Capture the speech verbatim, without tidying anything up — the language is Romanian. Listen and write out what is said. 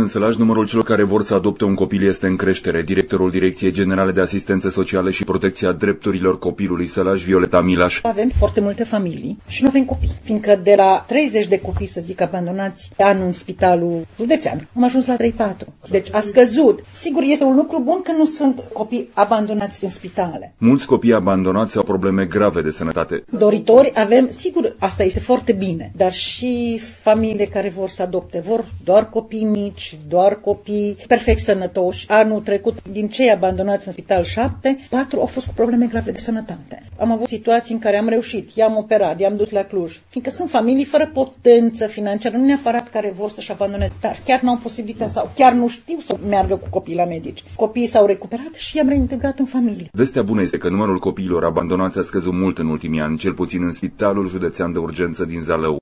în Sălaj, numărul celor care vor să adopte un copil este în creștere. Directorul Direcției Generale de Asistență Socială și Protecția Drepturilor Copilului Sălaj, Violeta Milaș. Avem foarte multe familii și nu avem copii, fiindcă de la treizeci de copii, să zic, abandonați pe anul în spitalul județean, am ajuns la trei patru. Deci a scăzut. Sigur, este un lucru bun că nu sunt copii abandonați în spitale. Mulți copii abandonați au probleme grave de sănătate. Doritori avem, sigur, asta este foarte bine, dar și familiile care vor să adopte, vor doar copii mici, doar copii perfect sănătoși. Anul trecut, din cei abandonați în spital șapte, patru au fost cu probleme grave de sănătate. Am avut situații în care am reușit, i-am operat, i-am dus la Cluj, fiindcă sunt familii fără potență financiară, nu neapărat care vor să-și abandoneze, dar chiar n-au posibilitatea sau chiar nu știu să meargă cu copiii la medici. Copiii s-au recuperat și i-am reintegrat în familie. Vestea bună este că numărul copiilor abandonați a scăzut mult în ultimii ani, cel puțin în Spitalul Județean de Urgență din Zalău.